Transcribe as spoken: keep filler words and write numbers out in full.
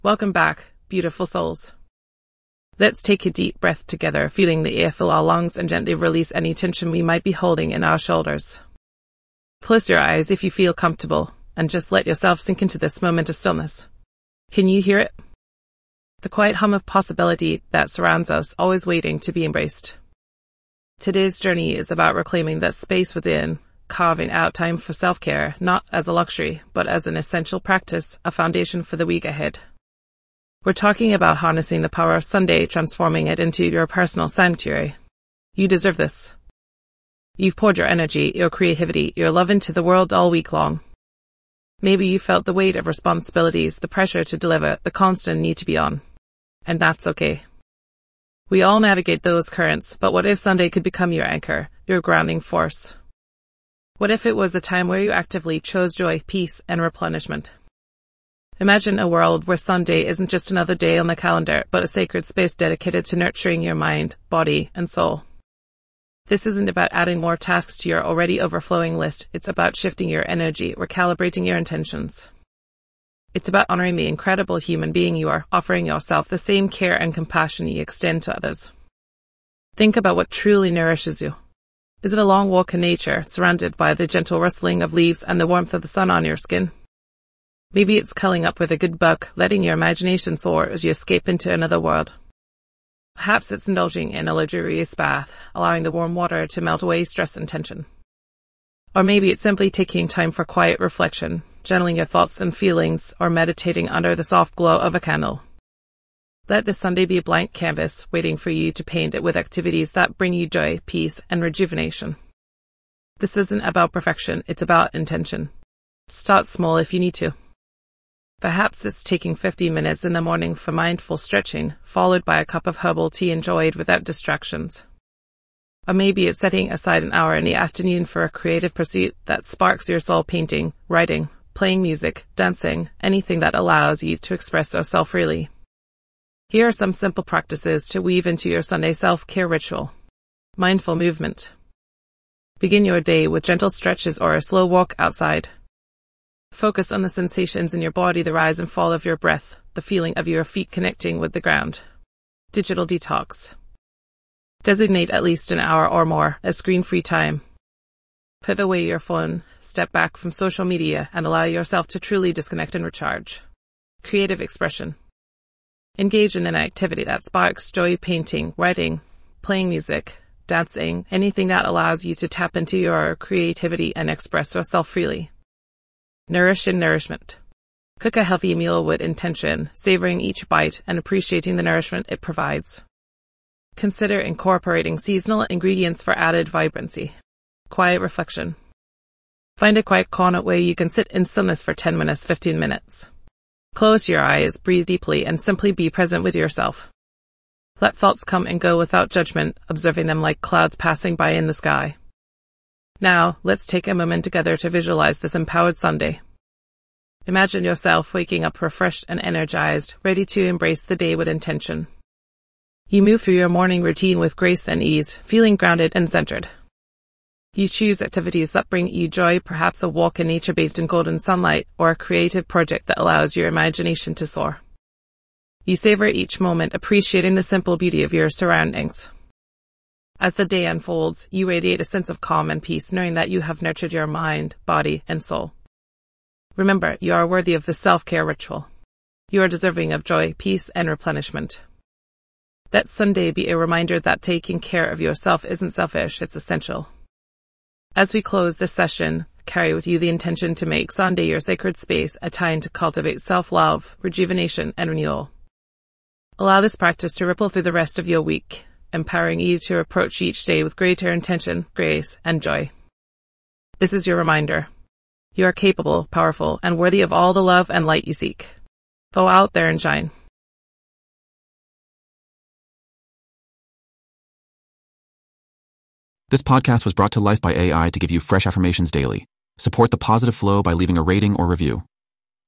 Welcome back, beautiful souls. Let's take a deep breath together, feeling the air fill our lungs and gently release any tension we might be holding in our shoulders. Close your eyes if you feel comfortable, and just let yourself sink into this moment of stillness. Can you hear it? The quiet hum of possibility that surrounds us, always waiting to be embraced. Today's journey is about reclaiming that space within, carving out time for self-care, not as a luxury, but as an essential practice, a foundation for the week ahead. We're talking about harnessing the power of Sunday, transforming it into your personal sanctuary. You deserve this. You've poured your energy, your creativity, your love into the world all week long. Maybe you felt the weight of responsibilities, the pressure to deliver, the constant need to be on. And that's okay. We all navigate those currents, but what if Sunday could become your anchor, your grounding force? What if it was a time where you actively chose joy, peace, and replenishment? Imagine a world where Sunday isn't just another day on the calendar, but a sacred space dedicated to nurturing your mind, body, and soul. This isn't about adding more tasks to your already overflowing list. It's about shifting your energy, recalibrating your intentions. It's about honoring the incredible human being you are, offering yourself the same care and compassion you extend to others. Think about what truly nourishes you. Is it a long walk in nature, surrounded by the gentle rustling of leaves and the warmth of the sun on your skin? Maybe it's curling up with a good book, letting your imagination soar as you escape into another world. Perhaps it's indulging in a luxurious bath, allowing the warm water to melt away stress and tension. Or maybe it's simply taking time for quiet reflection, journaling your thoughts and feelings, or meditating under the soft glow of a candle. Let this Sunday be a blank canvas, waiting for you to paint it with activities that bring you joy, peace, and rejuvenation. This isn't about perfection, it's about intention. Start small if you need to. Perhaps it's taking fifteen minutes in the morning for mindful stretching, followed by a cup of herbal tea enjoyed without distractions. Or maybe it's setting aside an hour in the afternoon for a creative pursuit that sparks your soul, painting, writing, playing music, dancing, anything that allows you to express yourself freely. Here are some simple practices to weave into your Sunday self-care ritual. Mindful movement. Begin your day with gentle stretches or a slow walk outside. Focus on the sensations in your body, the rise and fall of your breath, the feeling of your feet connecting with the ground. Digital detox. Designate at least an hour or more as screen-free time. Put away your phone, step back from social media, and allow yourself to truly disconnect and recharge. Creative expression. Engage in an activity that sparks joy, painting, writing, playing music, dancing, anything that allows you to tap into your creativity and express yourself freely. Nourish and nourishment. Cook a healthy meal with intention, savoring each bite and appreciating the nourishment it provides. Consider incorporating seasonal ingredients for added vibrancy. Quiet reflection. Find a quiet corner where you can sit in stillness for ten minutes, fifteen minutes. Close your eyes, breathe deeply, and simply be present with yourself. Let thoughts come and go without judgment, observing them like clouds passing by in the sky. Now, let's take a moment together to visualize this empowered Sunday. Imagine yourself waking up refreshed and energized, ready to embrace the day with intention. You move through your morning routine with grace and ease, feeling grounded and centered. You choose activities that bring you joy, perhaps a walk in nature bathed in golden sunlight, or a creative project that allows your imagination to soar. You savor each moment, appreciating the simple beauty of your surroundings. As the day unfolds, you radiate a sense of calm and peace, knowing that you have nurtured your mind, body, and soul. Remember, you are worthy of the self-care ritual. You are deserving of joy, peace, and replenishment. Let Sunday be a reminder that taking care of yourself isn't selfish, it's essential. As we close this session, carry with you the intention to make Sunday your sacred space, a time to cultivate self-love, rejuvenation, and renewal. Allow this practice to ripple through the rest of your week, empowering you to approach each day with greater intention, grace, and joy. This is your reminder. You are capable, powerful, and worthy of all the love and light you seek. Go out there and shine. This podcast was brought to life by A I to give you fresh affirmations daily. Support the positive flow by leaving a rating or review.